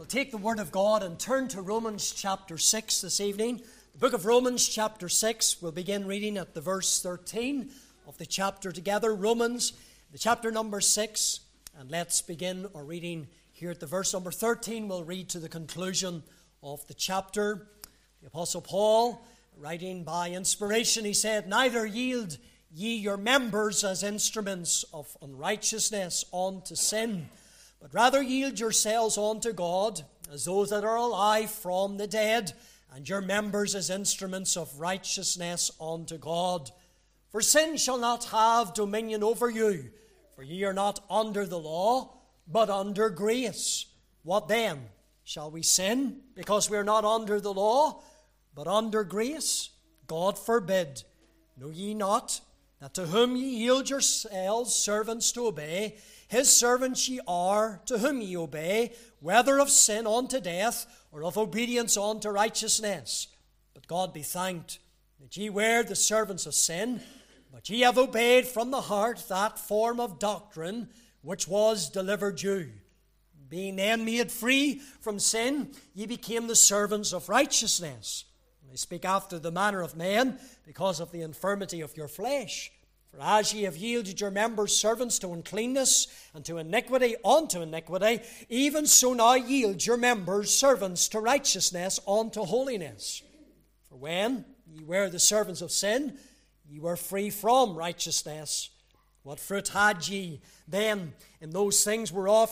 take the Word of God and turn to Romans chapter 6 this evening. The book of Romans chapter 6, we'll begin reading at the verse 13 of the chapter together. Romans, the chapter number 6, and let's begin our reading here at the verse number 13. We'll read to the conclusion of the chapter. The Apostle Paul, writing by inspiration, he said, "Neither yield ye your members as instruments of unrighteousness unto sin, but rather yield yourselves unto God as those that are alive from the dead, and your members as instruments of righteousness unto God. For sin shall not have dominion over you, for ye are not under the law, but under grace. What then? Shall we sin because we are not under the law, but under grace? God forbid. Know ye not that to whom ye yield yourselves servants to obey, his servants ye are, to whom ye obey, whether of sin unto death, or of obedience unto righteousness? But God be thanked that ye were the servants of sin, but ye have obeyed from the heart that form of doctrine which was delivered you. Being then made free from sin, ye became the servants of righteousness. I speak after the manner of men, because of the infirmity of your flesh. For as ye have yielded your members servants to uncleanness, and to iniquity unto iniquity, even so now yield your members servants to righteousness unto holiness. For when ye were the servants of sin, ye were free from righteousness. What fruit had ye then in those things whereof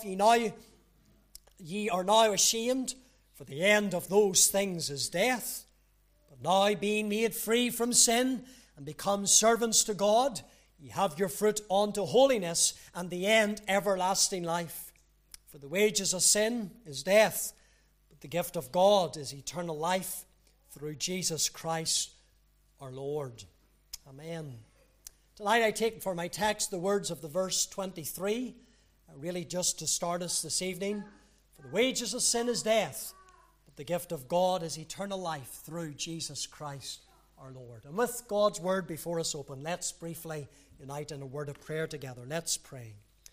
ye are now ashamed? For the end of those things is death. But now, being made free from sin and become servants to God, ye have your fruit unto holiness, and the end everlasting life. For the wages of sin is death, but the gift of God is eternal life through Jesus Christ our Lord." Amen. Tonight I take for my text the words of the verse 23, really just to start us this evening. For the wages of sin is death, but the gift of God is eternal life through Jesus Christ our Lord. And with God's word before us open, let's briefly unite in a word of prayer together. Let's pray.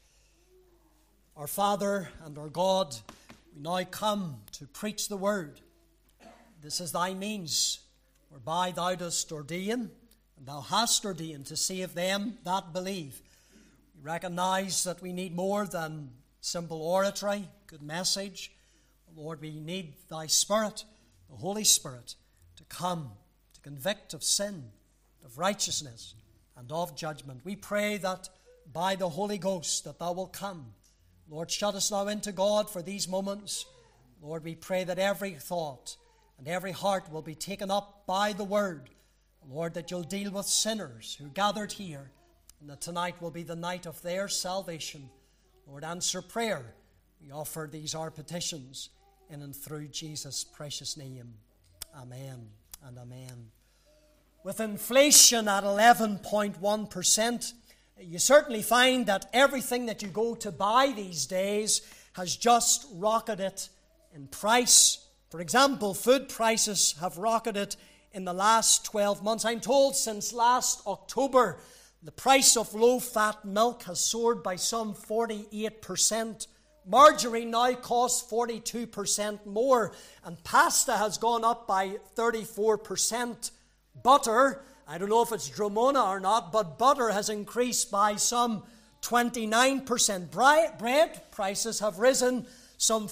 Our Father and our God, we now come to preach the word. This is thy means whereby thou dost ordain, and thou hast ordained to save them that believe. We recognize that we need more than simple oratory, good message. Lord, we need thy Spirit, the Holy Spirit, to come to convict of sin, of righteousness, and of judgment. We pray that by the Holy Ghost that thou wilt come. Lord, shut us now into God for these moments. Lord, we pray that every thought and every heart will be taken up by the word. Lord, that you'll deal with sinners who gathered here, and that tonight will be the night of their salvation. Lord, answer prayer. We offer these our petitions in and through Jesus' precious name. Amen and amen. With inflation at 11.1%, you certainly find that everything that you go to buy these days has just rocketed in price. For example, food prices have rocketed in the last 12 months. I'm told since last October, the price of low-fat milk has soared by some 48%. Margarine now costs 42% more, and pasta has gone up by 34%. Butter, I don't know if it's Dromona or not, but butter has increased by some 29%. Bread prices have risen some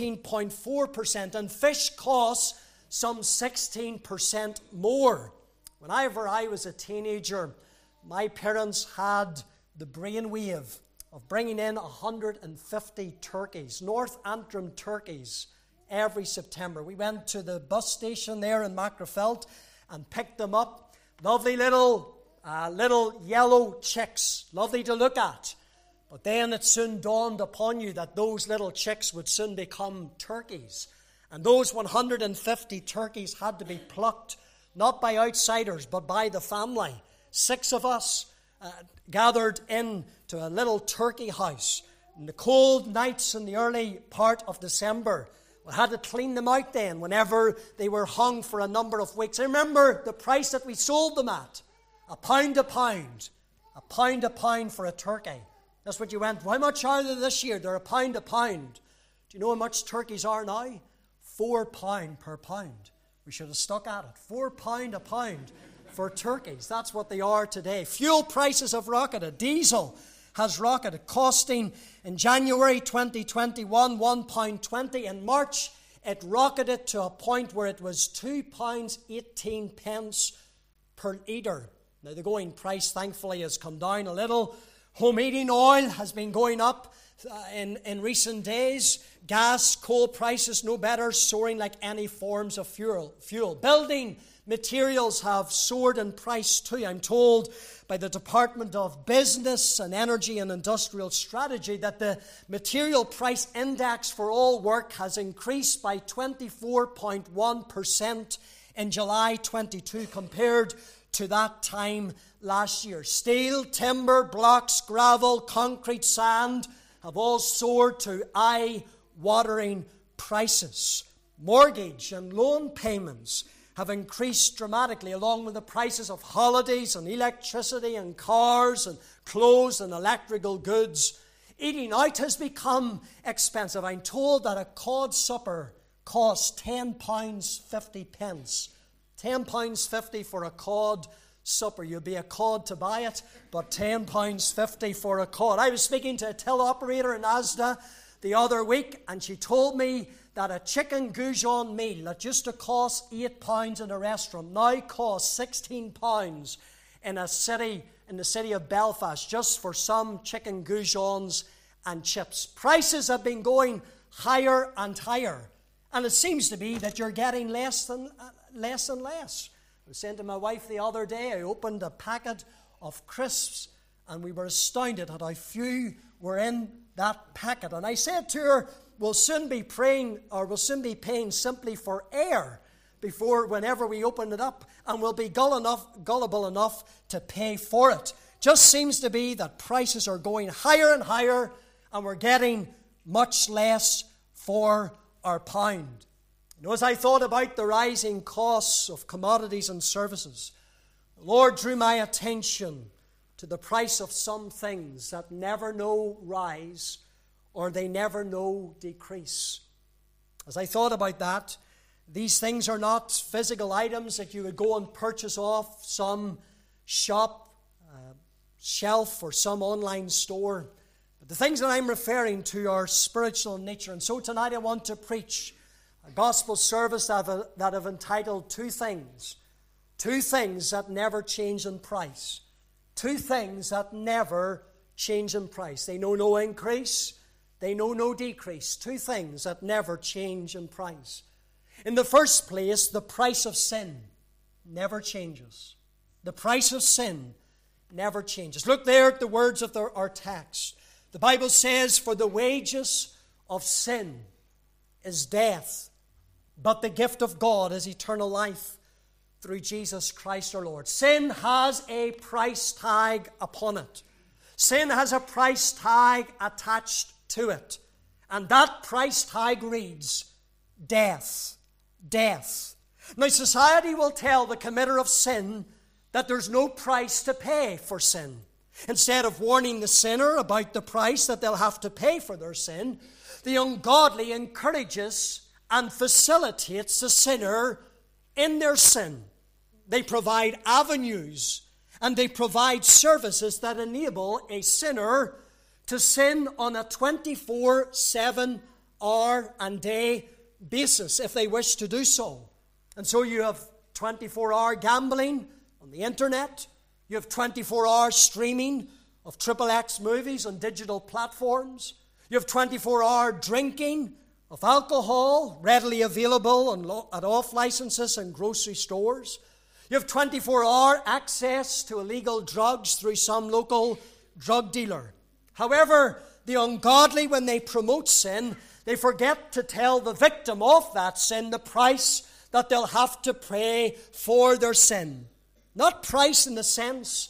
14.4%, and fish costs some 16% more. Whenever I was a teenager, my parents had the brainwave of bringing in 150 turkeys, North Antrim turkeys, every September. We went to the bus station there in Macrofelt and picked them up. Lovely little yellow chicks, lovely to look at. But then it soon dawned upon you that those little chicks would soon become turkeys. And those 150 turkeys had to be plucked, not by outsiders, but by the family. 6 of us gathered into a little turkey house. In the cold nights in the early part of December, we had to clean them out then whenever they were hung for a number of weeks. I remember the price that we sold them at. £1 a pound. £1 a pound for a turkey. That's what you went, how much are they this year? They're £1 a pound. Do you know how much turkeys are now? £4 per pound. We should have stuck at it. £4 a pound for turkeys. That's what they are today. Fuel prices have rocketed. Diesel has rocketed, costing in January 2021 £1.20. In March, it rocketed to a point where it was £2.18 per litre. Now, the going price, thankfully, has come down a little. Home heating oil has been going up in recent days. Gas, coal prices, no better, soaring like any forms of fuel. Building materials have soared in price too. I'm told by the Department of Business and Energy and Industrial Strategy that the material price index for all work has increased by 24.1% in July 22 compared to that time last year. Steel, timber, blocks, gravel, concrete, sand have all soared to eye-watering prices. Mortgage and loan payments have increased dramatically, along with the prices of holidays and electricity and cars and clothes and electrical goods. Eating out has become expensive. I'm told that a cod supper costs £10.50. £10.50 for a cod supper. You'll be a cod to buy it, but £10.50 for a cod. I was speaking to a till operator in Asda the other week, and she told me that a chicken goujon meal that used to cost £8 in a restaurant now costs £16 in the city of Belfast, just for some chicken goujons and chips. Prices have been going higher and higher, and it seems to be that you're getting less and less. I was saying to my wife the other day, I opened a packet of crisps, and we were astounded at how few were in that packet. And I said to her, we'll soon be paying simply for air whenever we open it up, and we'll be gullible enough to pay for it. Just seems to be that prices are going higher and higher, and we're getting much less for our pound. As I thought about the rising costs of commodities and services, the Lord drew my attention to the price of some things that never know rise or they never know decrease. As I thought about that, these things are not physical items that you would go and purchase off some shop shelf or some online store. But the things that I'm referring to are spiritual in nature. And so tonight I want to preach a gospel service that I've entitled Two Things That Never Change in Price. Two things that never change in price. They know no increase, they know no decrease. Two things that never change in price. In the first place, the price of sin never changes. The price of sin never changes. Look there at the words of our text. The Bible says, "For the wages of sin is death, but the gift of God is eternal life through Jesus Christ our Lord." Sin has a price tag upon it. Sin has a price tag attached to it. And that price tag reads, death. Death. Now, society will tell the committer of sin that there's no price to pay for sin. Instead of warning the sinner about the price that they'll have to pay for their sin, the ungodly encourages and facilitates the sinner in their sin. They provide avenues and they provide services that enable a sinner to sin on a 24/7 hour and day basis if they wish to do so. And so you have 24-hour gambling on the internet. You have 24-hour streaming of XXX movies on digital platforms. You have 24-hour drinking of alcohol readily available at off-licenses and grocery stores. You have 24-hour access to illegal drugs through some local drug dealer. However, the ungodly, when they promote sin, they forget to tell the victim of that sin the price that they'll have to pay for their sin. Not price in the sense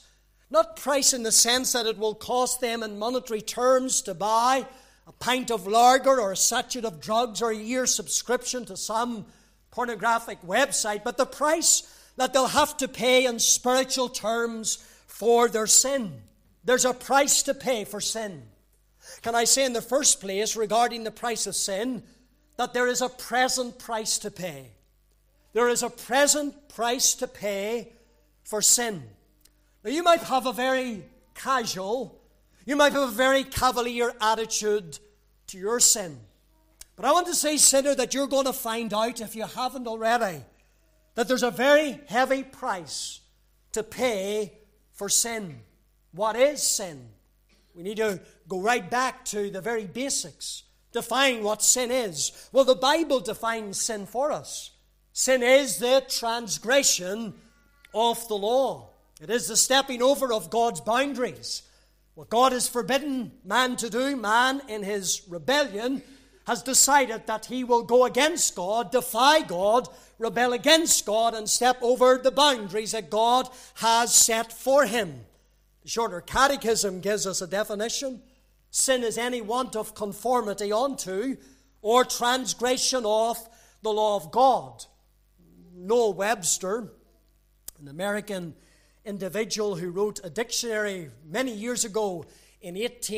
that it will cost them in monetary terms to buy a pint of lager or a sachet of drugs or a year's subscription to some pornographic website, but the price that they'll have to pay in spiritual terms for their sin. There's a price to pay for sin. Can I say in the first place, regarding the price of sin, that there is a present price to pay. There is a present price to pay for sin. Now, you might have a very casual, you might have a very cavalier attitude to your sin. But I want to say, sinner, that you're going to find out, if you haven't already, that there's a very heavy price to pay for sin. What is sin? We need to go right back to the very basics. Define what sin is. Well, the Bible defines sin for us. Sin is the transgression of the law. It is the stepping over of God's boundaries. What God has forbidden man to do, man in his rebellion has decided that he will go against God, defy God, rebel against God, and step over the boundaries that God has set for him. The Shorter Catechism gives us a definition. Sin is any want of conformity unto or transgression of the law of God. Noel Webster, an American individual who wrote a dictionary many years ago in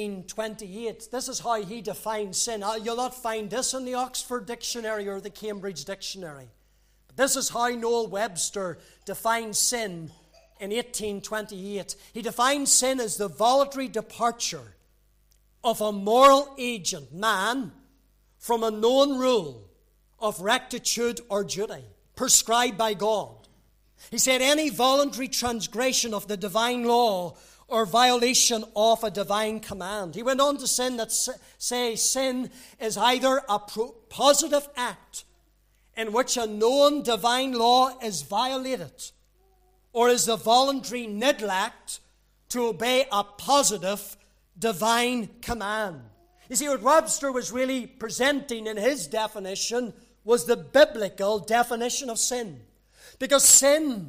1828, this is how he defined sin. You'll not find this in the Oxford Dictionary or the Cambridge Dictionary. But this is how Noel Webster defined sin in 1828. He defined sin as the voluntary departure of a moral agent, man, from a known rule of rectitude or duty prescribed by God. He said any voluntary transgression of the divine law or violation of a divine command. He went on to say sin is either a positive act in which a known divine law is violated, or is the voluntary neglect to obey a positive divine command. You see, what Webster was really presenting in his definition was the biblical definition of sin. Because sin,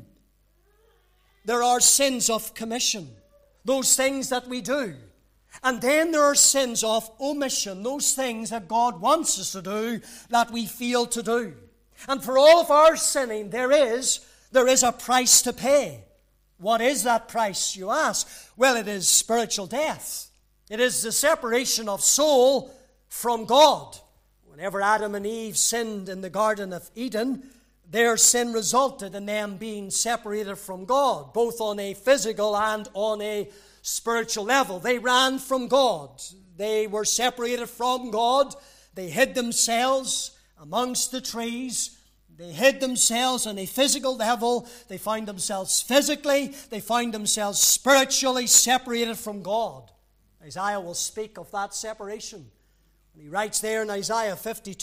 there are sins of commission, those things that we do. And then there are sins of omission, those things that God wants us to do that we fail to do. And for all of our sinning, there is a price to pay. What is that price, you ask? Well, it is spiritual death. It is the separation of soul from God. Whenever Adam and Eve sinned in the Garden of Eden, their sin resulted in them being separated from God, both on a physical and on a spiritual level. They ran from God. They were separated from God. They hid themselves amongst the trees. They hid themselves on a physical level. They found themselves physically, they found themselves spiritually separated from God. Isaiah will speak of that separation. And he writes there in Isaiah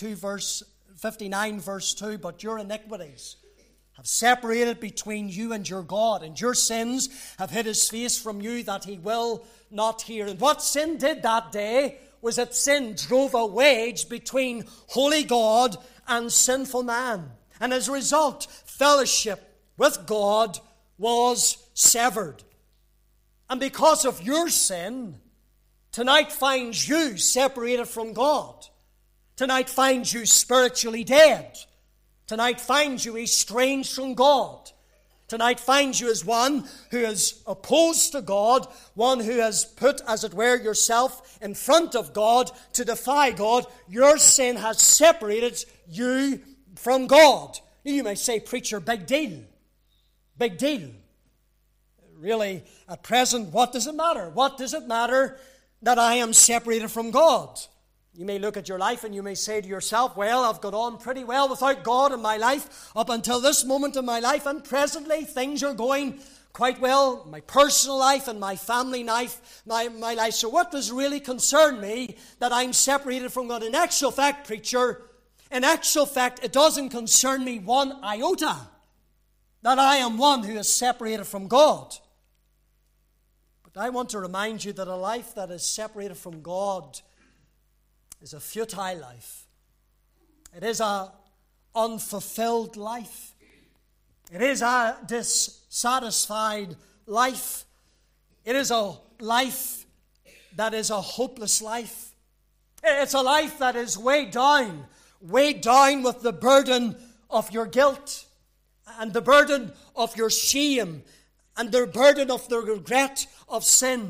59 verse 2, but your iniquities have separated between you and your God, and your sins have hid his face from you that he will not hear. And what sin did that day was that sin drove a wedge between holy God and sinful man. And as a result, fellowship with God was severed. And because of your sin, tonight finds you separated from God. Tonight finds you spiritually dead. Tonight finds you estranged from God. Tonight finds you as one who is opposed to God, one who has put, as it were, yourself in front of God to defy God. Your sin has separated you from God. You may say, preacher, big deal. Big deal. Really, at present, what does it matter? What does it matter that I am separated from God? You may look at your life and you may say to yourself, well, I've got on pretty well without God in my life up until this moment in my life, and presently things are going quite well, my personal life and my family life, my life. So what does really concern me that I'm separated from God? In actual fact, preacher, it doesn't concern me one iota that I am one who is separated from God. But I want to remind you that a life that is separated from God is a futile life. It is an unfulfilled life. It is a dissatisfied life. It is a life that is a hopeless life. It's a life that is weighed down with the burden of your guilt and the burden of your shame and the burden of the regret of sin.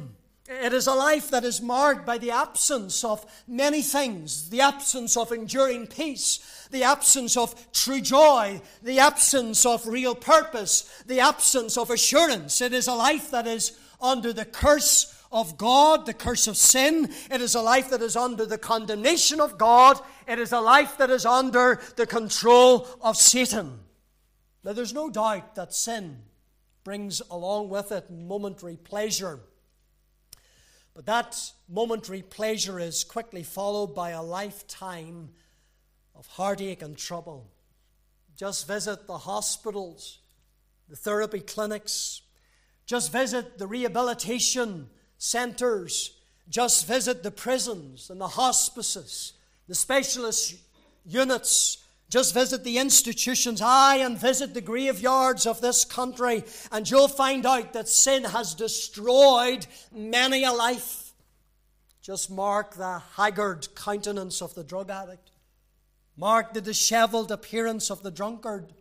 It is a life that is marked by the absence of many things, the absence of enduring peace, the absence of true joy, the absence of real purpose, the absence of assurance. It is a life that is under the curse of God, the curse of sin. It is a life that is under the condemnation of God. It is a life that is under the control of Satan. Now, there's no doubt that sin brings along with it momentary pleasure. But that momentary pleasure is quickly followed by a lifetime of heartache and trouble. Just visit the hospitals, the therapy clinics. Just visit the rehabilitation centers. Just visit the prisons and the hospices, the specialist units. Just visit the institutions, and visit the graveyards of this country, and you'll find out that sin has destroyed many a life. Just mark the haggard countenance of the drug addict. Mark the disheveled appearance of the drunkard.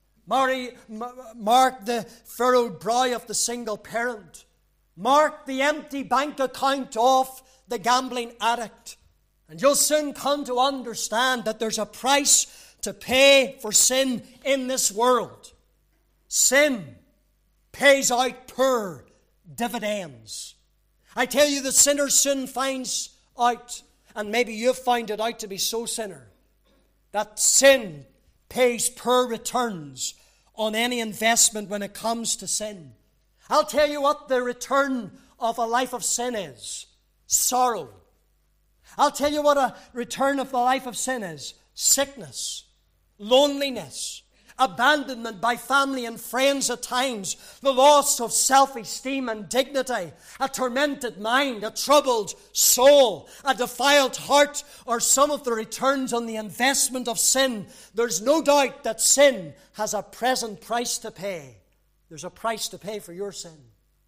Mark the furrowed brow of the single parent. Mark the empty bank account of the gambling addict. And you'll soon come to understand that there's a price to pay for sin in this world. Sin pays out poor dividends. I tell you, the sinner soon finds out, and maybe you've found it out to be so, sinner, that sin pays poor returns on any investment when it comes to sin. I'll tell you what the return of a life of sin is: sorrow. I'll tell you what a return of the life of sin is: sickness, loneliness, abandonment by family and friends at times, the loss of self-esteem and dignity, a tormented mind, a troubled soul, a defiled heart, or some of the returns on the investment of sin. There's no doubt that sin has a present price to pay. There's a price to pay for your sin.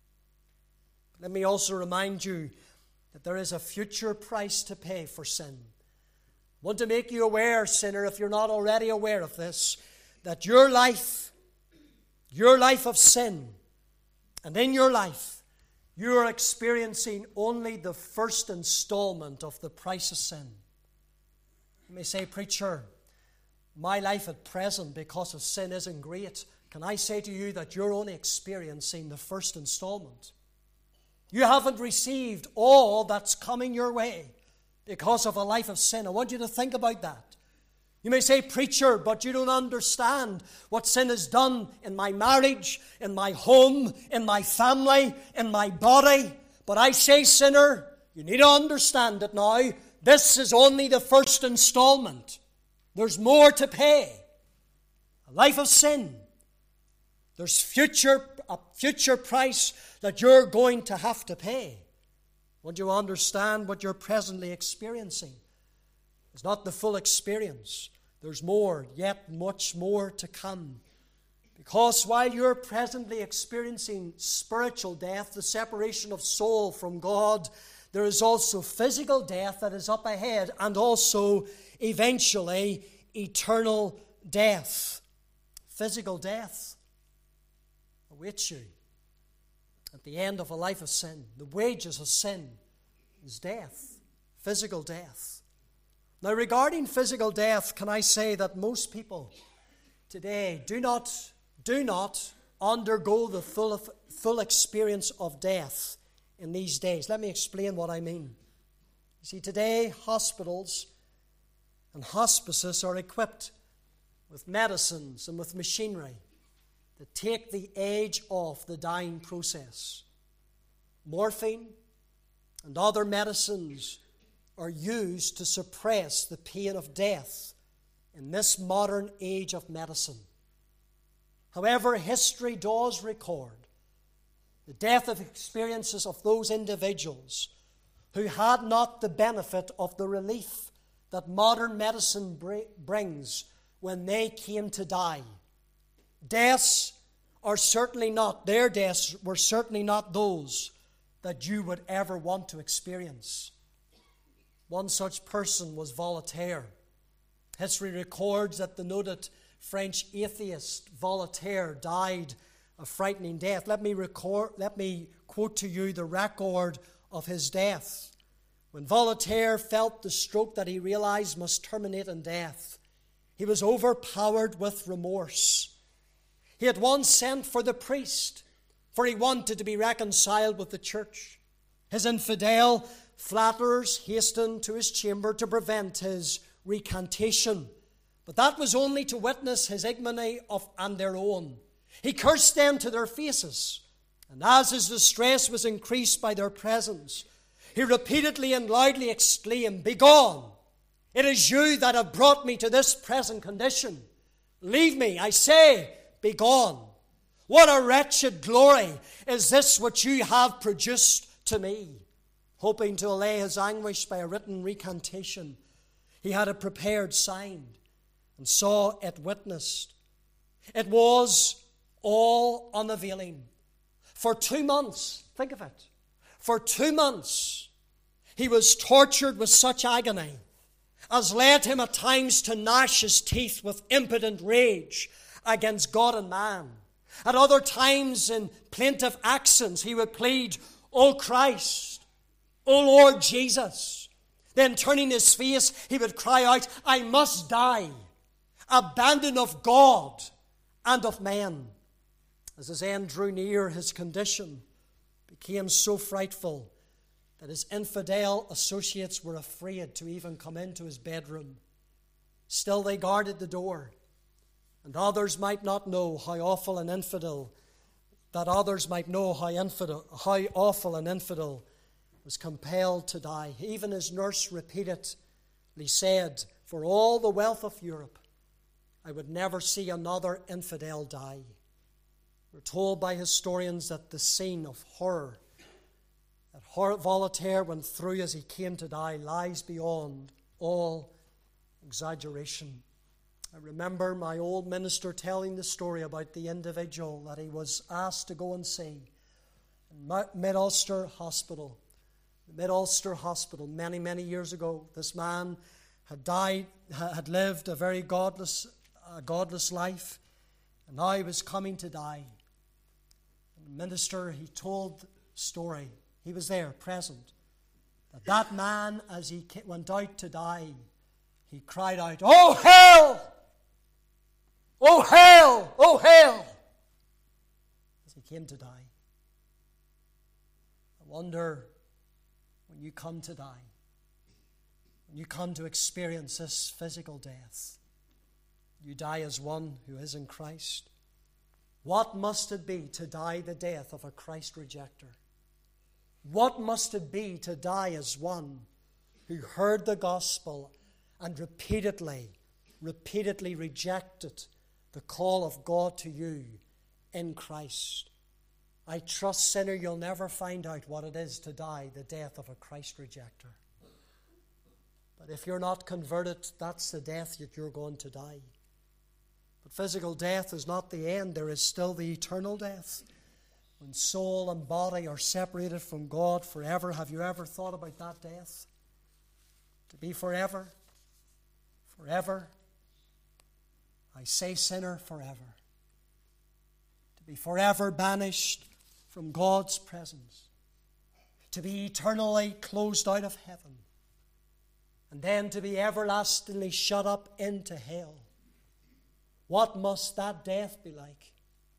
Let me also remind you that there is a future price to pay for sin. I want to make you aware, sinner, if you're not already aware of this, that your life of sin, and in your life, you are experiencing only the first installment of the price of sin. You may say, preacher, my life at present because of sin isn't great. Can I say to you that you're only experiencing the first installment? You haven't received all that's coming your way because of a life of sin. I want you to think about that. You may say, preacher, but you don't understand what sin has done in my marriage, in my home, in my family, in my body. But I say, sinner, you need to understand it now. This is only the first installment. There's more to pay. A life of sin. There's a future price that you're going to have to pay. Would you understand what you're presently experiencing? It's not the full experience. There's more, yet much more to come. Because while you're presently experiencing spiritual death, the separation of soul from God, there is also physical death that is up ahead, and also eventually eternal death. Physical death awaits you at the end of a life of sin. The wages of sin is death, physical death. Now, regarding physical death, can I say that most people today do not undergo the full experience of death in these days. Let me explain what I mean. You see, today hospitals and hospices are equipped with medicines and with machinery that take the edge off the dying process. Morphine and other medicines are used to suppress the pain of death in this modern age of medicine. However, history does record the death of experiences of those individuals who had not the benefit of the relief that modern medicine brings when they came to die. Their deaths were certainly not those that you would ever want to experience. One such person was Voltaire. History records that the noted French atheist Voltaire died a frightening death. Let me quote to you the record of his death. When Voltaire felt the stroke that he realized must terminate in death, he was overpowered with remorse. He had once sent for the priest, for he wanted to be reconciled with the church. His infidel flatterers hastened to his chamber to prevent his recantation, but that was only to witness his ignominy and their own. He cursed them to their faces, and as his distress was increased by their presence, he repeatedly and loudly exclaimed, "Begone! It is you that have brought me to this present condition. Leave me, I say, begone. What a wretched glory is this which you have produced to me." Hoping to allay his anguish by a written recantation, he had it prepared, signed, and saw it witnessed. It was all unavailing. For 2 months, think of it, for 2 months, he was tortured with such agony as led him at times to gnash his teeth with impotent rage against God and man. At other times, in plaintive accents, he would plead, "O Christ, O Lord Jesus." Then turning his face, he would cry out, "I must die, abandoned of God and of men." As his end drew near, his condition became so frightful that his infidel associates were afraid to even come into his bedroom. Still they guarded the door, and others might not know how awful an infidel, how awful an infidel was compelled to die. Even his nurse repeatedly said, "For all the wealth of Europe, I would never see another infidel die." We're told by historians that the scene of horror that Voltaire went through as he came to die lies beyond all exaggeration. I remember my old minister telling the story about the individual that he was asked to go and see in Mid-Ulster Hospital. Mid-Ulster Hospital, many, many years ago. This man had lived a very godless life, and now he was coming to die. And the minister, he told the story. He was there, present. That man, as he went out to die, he cried out, "Oh hell! Oh hell! Oh hell!" as he came to die. I wonder, when you come to die, when you come to experience this physical death, you die as one who is in Christ. What must it be to die the death of a Christ rejecter? What must it be to die as one who heard the gospel and repeatedly rejected the call of God to you in Christ? I trust, sinner, you'll never find out what it is to die the death of a Christ rejecter. But if you're not converted, that's the death that you're going to die. But physical death is not the end. There is still the eternal death, when soul and body are separated from God forever. Have you ever thought about that death? To be forever? Forever? I say, sinner, forever. To be forever banished from God's presence. To be eternally closed out of heaven. And then to be everlastingly shut up into hell. What must that death be like?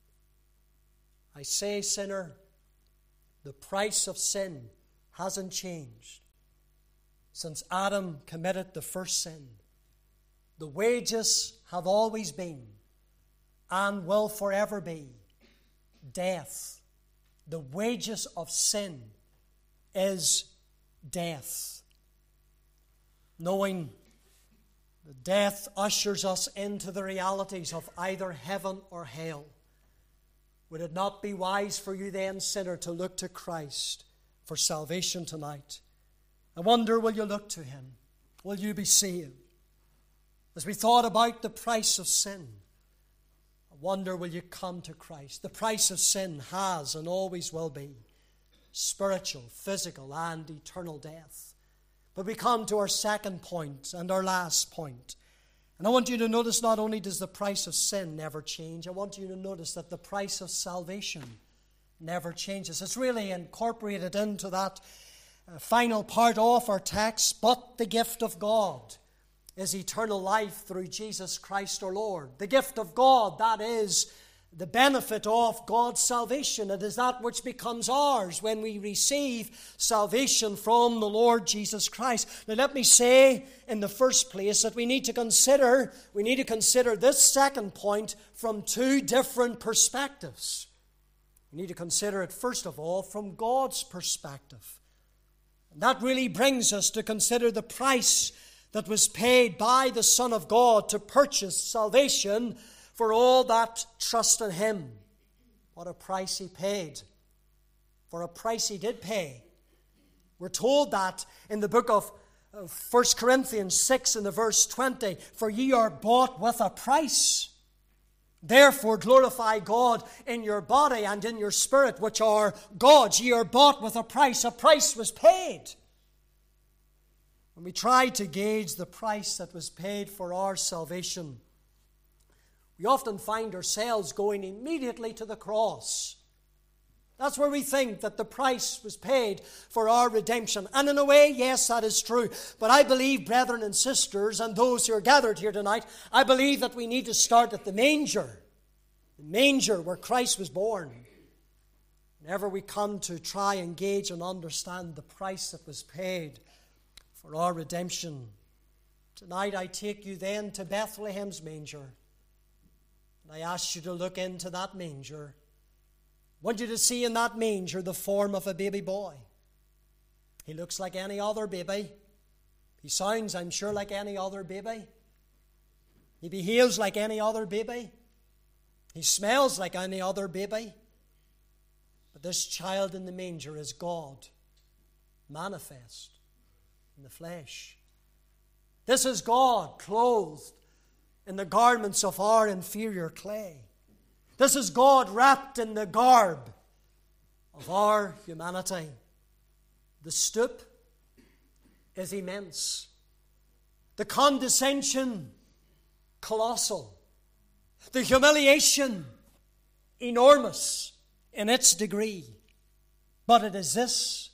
I say, sinner, the price of sin hasn't changed since Adam committed the first sin. The wages have always been and will forever be death. The wages of sin is death. Knowing that death ushers us into the realities of either heaven or hell, would it not be wise for you then, sinner, to look to Christ for salvation tonight? I wonder, will you look to Him? Will you be saved? As we thought about the price of sin, I wonder, will you come to Christ? The price of sin has and always will be spiritual, physical, and eternal death. But we come to our second point and our last point. And I want you to notice, not only does the price of sin never change, I want you to notice that the price of salvation never changes. It's really incorporated into that final part of our text, but the gift of God is eternal life through Jesus Christ our Lord. The gift of God, that is the benefit of God's salvation. It is that which becomes ours when we receive salvation from the Lord Jesus Christ. Now let me say in the first place that we need to consider this second point from two different perspectives. We need to consider it first of all from God's perspective. And that really brings us to consider the price that was paid by the Son of God to purchase salvation for all that trust in Him. What a price He paid. For a price He did pay. We're told that in the book of 1 Corinthians 6 in the verse 20, "For ye are bought with a price. Therefore glorify God in your body and in your spirit, which are God's. Ye are bought with a price." A price was paid. When we try to gauge the price that was paid for our salvation, we often find ourselves going immediately to the cross. That's where we think that the price was paid for our redemption. And in a way, yes, that is true. But I believe, brethren and sisters, and those who are gathered here tonight, I believe that we need to start at the manger where Christ was born. Whenever we come to try and gauge and understand the price that was paid for our redemption. Tonight I take you then to Bethlehem's manger. And I ask you to look into that manger. I want you to see in that manger the form of a baby boy. He looks like any other baby. He sounds, I'm sure, like any other baby. He behaves like any other baby. He smells like any other baby. But this child in the manger is God, manifest in the flesh. This is God clothed in the garments of our inferior clay. This is God wrapped in the garb of our humanity. The stoop is immense. The condescension, colossal. The humiliation, enormous in its degree. But it is this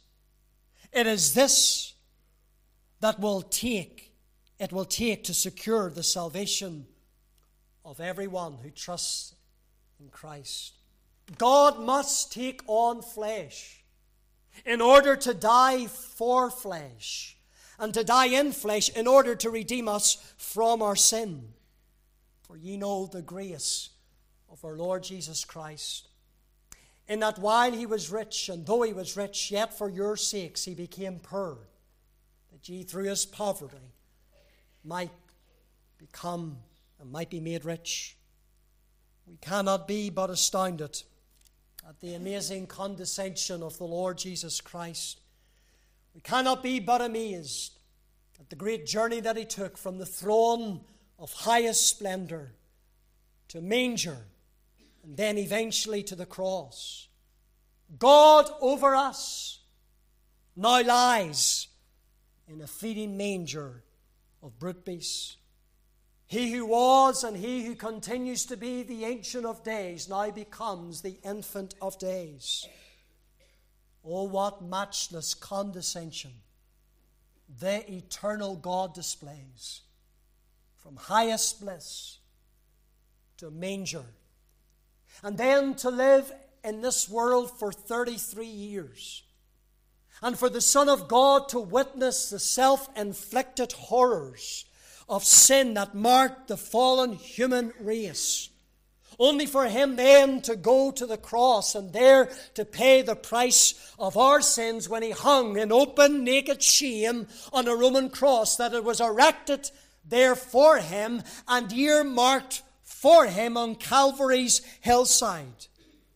that it will take to secure the salvation of everyone who trusts in Christ. God must take on flesh in order to die for flesh, and to die in flesh in order to redeem us from our sin. For ye know the grace of our Lord Jesus Christ, in that while He was rich, and though He was rich, yet for your sakes He became poor, that ye through His poverty might become and might be made rich. We cannot be but astounded at the amazing condescension of the Lord Jesus Christ. We cannot be but amazed at the great journey that He took from the throne of highest splendor to manger, and then eventually to the cross. God over us now lies in a feeding manger of brute beasts. He who was and He who continues to be the Ancient of Days now becomes the Infant of Days. Oh, what matchless condescension the eternal God displays, from highest bliss to manger, and then to live in this world for 33 years, and for the Son of God to witness the self-inflicted horrors of sin that marked the fallen human race, only for Him then to go to the cross and there to pay the price of our sins when He hung in open, naked shame on a Roman cross, that it was erected there for Him and earmarked for Him on Calvary's hillside.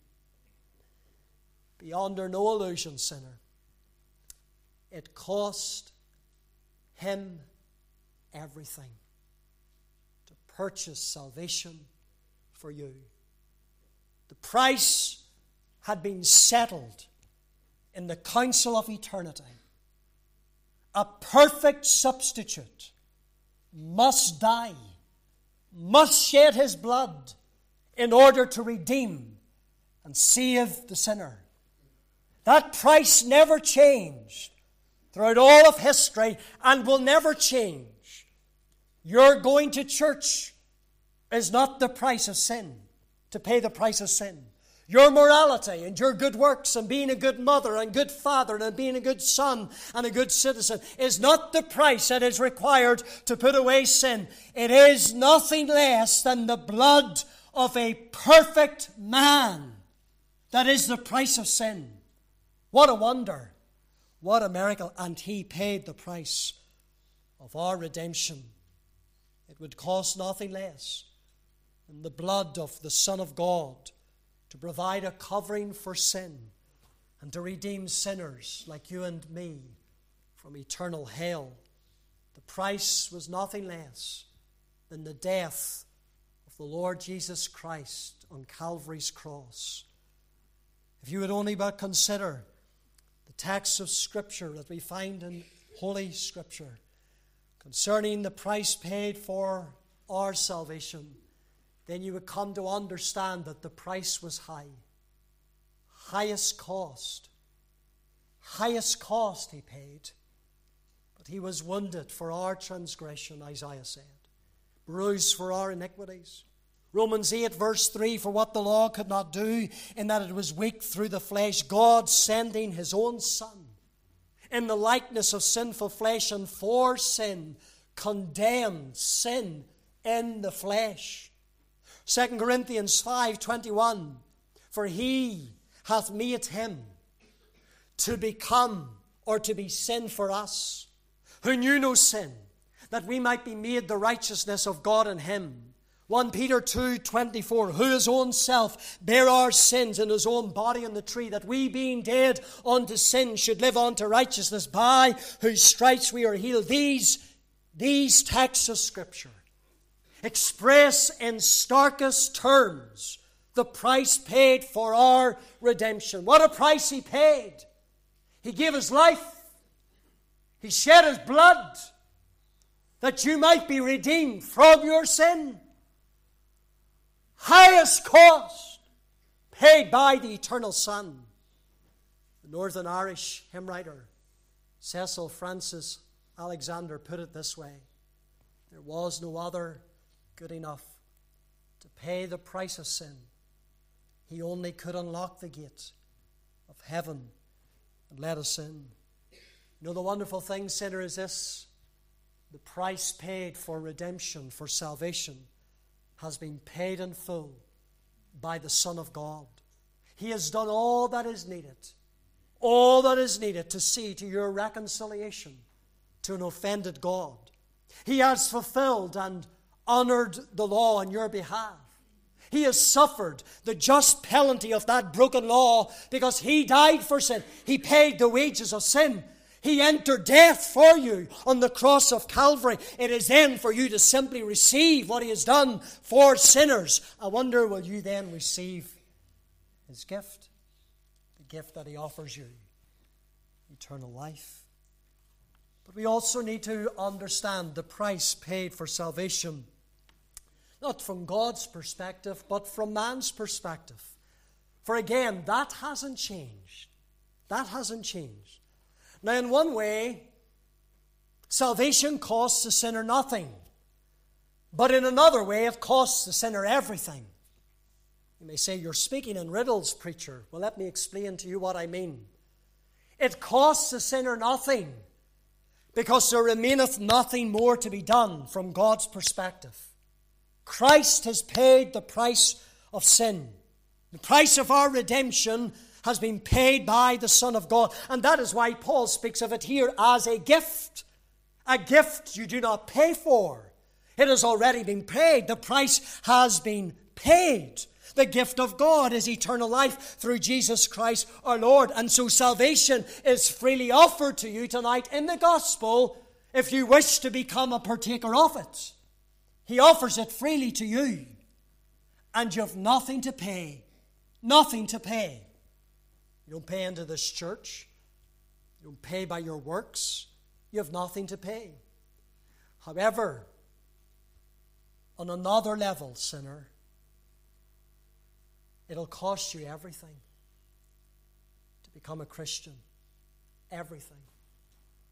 Be under no illusion, sinner. It cost Him everything to purchase salvation for you. The price had been settled in the council of eternity. A perfect substitute must die, must shed his blood in order to redeem and save the sinner. That price never changed. throughout all of history and will never change. Your going to church is not the price of sin, to pay the price of sin. Your morality and your good works and being a good mother and good father and being a good son and a good citizen is not the price that is required to put away sin. It is nothing less than the blood of a perfect man that is the price of sin. What a wonder. What a miracle. And He paid the price of our redemption. It would cost nothing less than the blood of the Son of God to provide a covering for sin and to redeem sinners like you and me from eternal hell. The price was nothing less than the death of the Lord Jesus Christ on Calvary's cross. If you would only but consider the texts of Scripture that we find in Holy Scripture concerning the price paid for our salvation, then you would come to understand that the price was high. Highest cost. Highest cost He paid. But He was wounded for our transgression, Isaiah said. Bruised for our iniquities. Romans 8 verse 3, for what the law could not do, in that it was weak through the flesh, God sending His own Son in the likeness of sinful flesh, and for sin condemned sin in the flesh. 2 Corinthians 5:21, for He hath made Him to become or to be sin for us, who knew no sin, that we might be made the righteousness of God in Him. 1 Peter 2:24, who His own self bare our sins in His own body on the tree, that we being dead unto sin should live unto righteousness, by whose stripes we are healed. These texts of Scripture express in starkest terms the price paid for our redemption. What a price He paid! He gave His life. He shed His blood that you might be redeemed from your sin. Highest cost paid by the eternal Son. The Northern Irish hymn writer Cecil Francis Alexander put it this way: there was no other good enough to pay the price of sin. He only could unlock the gate of heaven and let us in. You know, the wonderful thing, sinner, is this: the price paid for redemption, for salvation, has been paid in full by the Son of God. He has done all that is needed to see to your reconciliation to an offended God. He has fulfilled and honored the law on your behalf. He has suffered the just penalty of that broken law because He died for sin. He paid the wages of sin. He entered death for you on the cross of Calvary. It is then for you to simply receive what He has done for sinners. I wonder, will you then receive His gift? The gift that He offers you, eternal life. But we also need to understand the price paid for salvation, not from God's perspective, but from man's perspective. For again, that hasn't changed. That hasn't changed. Now, in one way, salvation costs the sinner nothing. But in another way, it costs the sinner everything. You may say, you're speaking in riddles, preacher. Well, let me explain to you what I mean. It costs the sinner nothing, because there remaineth nothing more to be done from God's perspective. Christ has paid the price of sin. The price of our redemption has been paid by the Son of God. And that is why Paul speaks of it here as a gift. A gift you do not pay for. It has already been paid. The price has been paid. The gift of God is eternal life through Jesus Christ our Lord. And so salvation is freely offered to you tonight in the gospel if you wish to become a partaker of it. He offers it freely to you. And you have nothing to pay. Nothing to pay. You don't pay into this church. You don't pay by your works. You have nothing to pay. However, on another level, sinner, it'll cost you everything to become a Christian. Everything.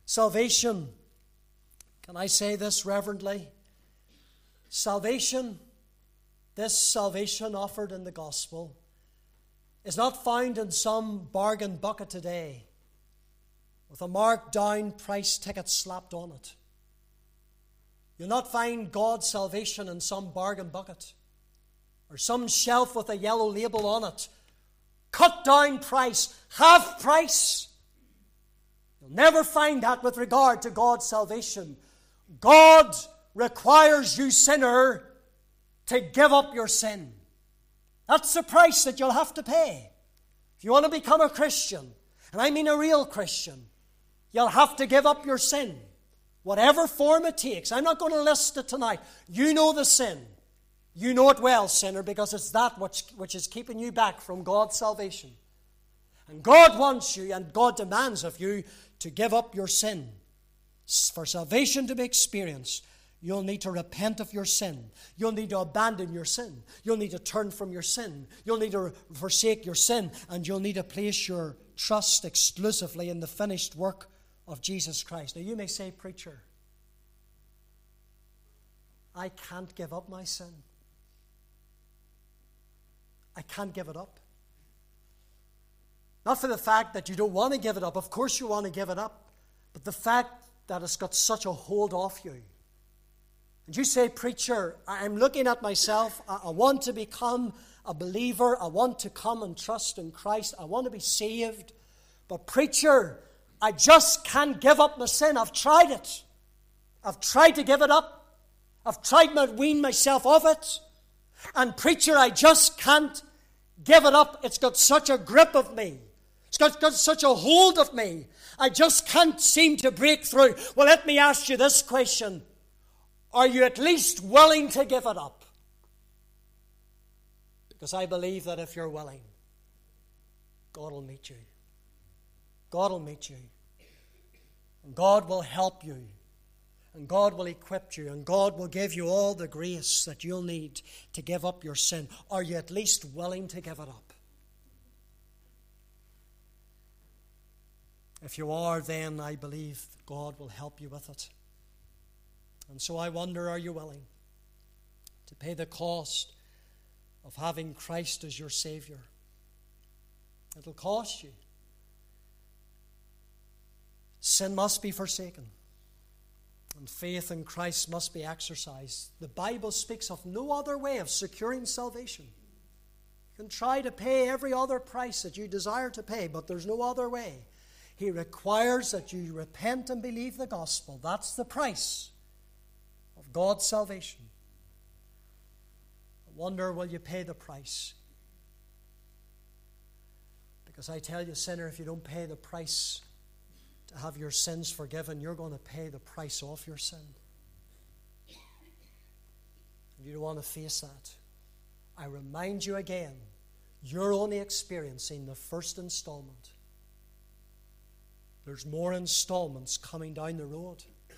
Salvation, can I say this reverently? Salvation, this salvation offered in the gospel, is not found in some bargain bucket today with a marked down price ticket slapped on it. You'll not find God's salvation in some bargain bucket or some shelf with a yellow label on it. Cut down price, half price. You'll never find that with regard to God's salvation. God requires you, sinner, to give up your sin. That's the price that you'll have to pay. If you want to become a Christian, and I mean a real Christian, you'll have to give up your sin, whatever form it takes. I'm not going to list it tonight. You know the sin. You know it well, sinner, because it's that which is keeping you back from God's salvation. And God wants you, and God demands of you, to give up your sin. For salvation to be experienced, you'll need to repent of your sin. You'll need to abandon your sin. You'll need to turn from your sin. You'll need to forsake your sin. And you'll need to place your trust exclusively in the finished work of Jesus Christ. Now you may say, preacher, I can't give up my sin. I can't give it up. Not for the fact that you don't want to give it up. Of course you want to give it up. But the fact that it's got such a hold off you. And you say, preacher, I'm looking at myself. I want to become a believer. I want to come and trust in Christ. I want to be saved. But preacher, I just can't give up my sin. I've tried it. I've tried to give it up. I've tried to wean myself off it. And preacher, I just can't give it up. It's got such a grip of me. It's got such a hold of me. I just can't seem to break through. Well, let me ask you this question. Are you at least willing to give it up? Because I believe that if you're willing, God will meet you. God will meet you. And God will help you. And God will equip you. And God will give you all the grace that you'll need to give up your sin. Are you at least willing to give it up? If you are, then I believe God will help you with it. And so I wonder, are you willing to pay the cost of having Christ as your Savior? It'll cost you. Sin must be forsaken. And faith in Christ must be exercised. The Bible speaks of no other way of securing salvation. You can try to pay every other price that you desire to pay, but there's no other way. He requires that you repent and believe the gospel. That's the price of God's salvation. I wonder, will you pay the price? Because I tell you, sinner, if you don't pay the price to have your sins forgiven, you're going to pay the price off your sin. And you don't want to face that. I remind you again, you're only experiencing the first installment. There's more installments coming down the road.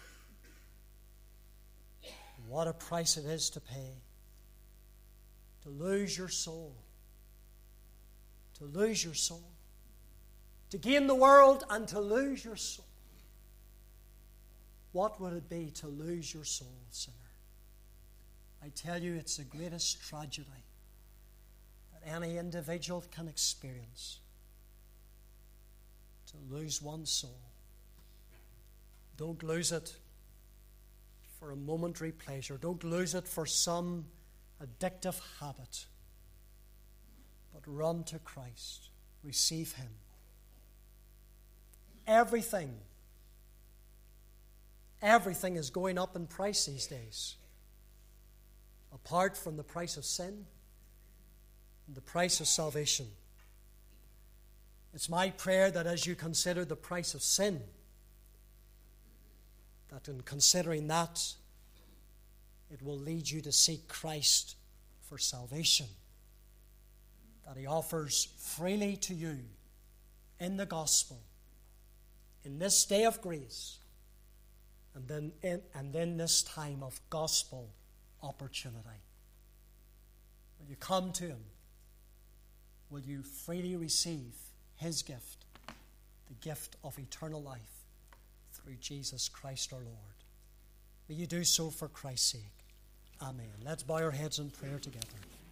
What a price it is to pay. To lose your soul. To lose your soul. To gain the world and to lose your soul. What would it be to lose your soul, sinner? I tell you, it's the greatest tragedy that any individual can experience. To lose one soul. Don't lose it for a momentary pleasure. Don't lose it for some addictive habit. But run to Christ. Receive Him. Everything is going up in price these days. Apart from the price of sin and the price of salvation. It's my prayer that as you consider the price of sin, that in considering that, it will lead you to seek Christ for salvation. That He offers freely to you in the gospel, in this day of grace, and then this time of gospel opportunity. Will you come to Him? Will you freely receive His gift, the gift of eternal life through Jesus Christ our Lord. May you do so for Christ's sake. Amen. Let's bow our heads in prayer together.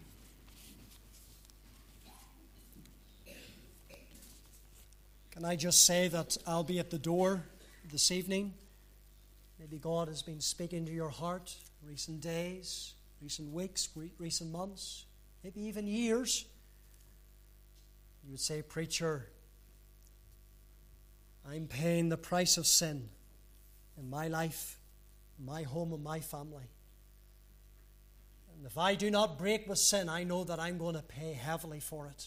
Can I just say that I'll be at the door this evening? Maybe God has been speaking to your heart recent days, recent weeks, recent months, maybe even years. You would say, "Preacher, I'm paying the price of sin in my life, in my home, and my family. And if I do not break with sin, I know that I'm going to pay heavily for it.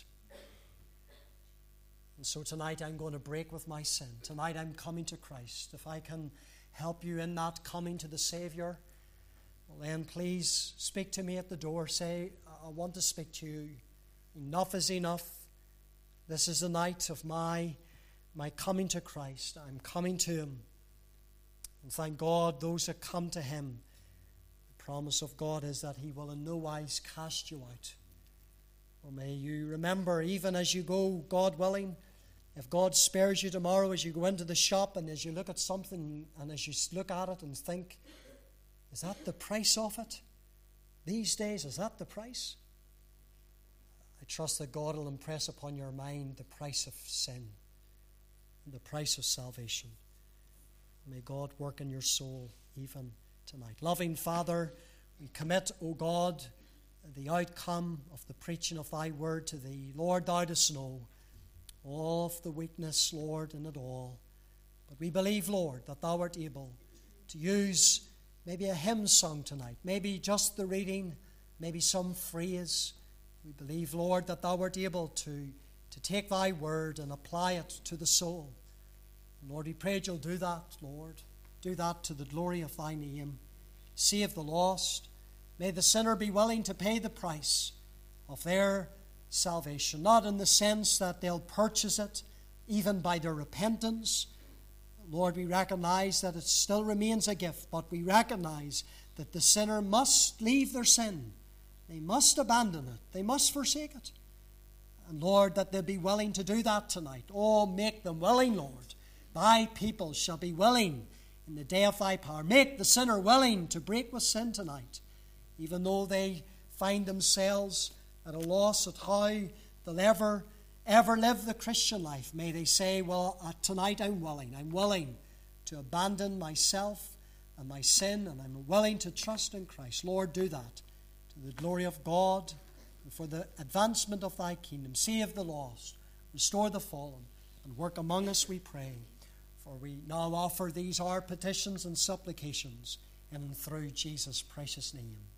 And so tonight I'm going to break with my sin. Tonight I'm coming to Christ. If I can help you in that coming to the Savior, well then please speak to me at the door. Say, I want to speak to you. Enough is enough. This is the night of my coming to Christ. I'm coming to Him. And thank God, those that come to Him, the promise of God is that He will in no wise cast you out. Well, may you remember, even as you go, God willing, if God spares you tomorrow as you go into the shop and as you look at something and as you look at it and think, is that the price of it? These days, is that the price? I trust that God will impress upon your mind the price of sin and the price of salvation. May God work in your soul even tonight. Loving Father, we commit, O God, the outcome of the preaching of Thy word to Thee. Lord, Thou dost know all of the weakness, Lord, in it all. But we believe, Lord, that Thou art able to use maybe a hymn sung tonight, maybe just the reading, maybe some phrase. We believe, Lord, that Thou art able to take Thy word and apply it to the soul. And Lord, we pray You'll do that, Lord. Do that to the glory of Thy name. Save the lost. May the sinner be willing to pay the price of their salvation, not in the sense that they'll purchase it even by their repentance. Lord, we recognize that it still remains a gift, but we recognize that the sinner must leave their sin. They must abandon it. They must forsake it. And Lord, that they'll be willing to do that tonight. Oh, make them willing, Lord. Thy people shall be willing in the day of Thy power. Make the sinner willing to break with sin tonight, even though they find themselves at a loss at how they'll ever live the Christian life. May they say, well, tonight I'm willing to abandon myself and my sin, and I'm willing to trust in Christ. Lord, do that to the glory of God and for the advancement of Thy kingdom. Save the lost, restore the fallen, and work among us, we pray. For we now offer these our petitions and supplications in and through Jesus' precious name.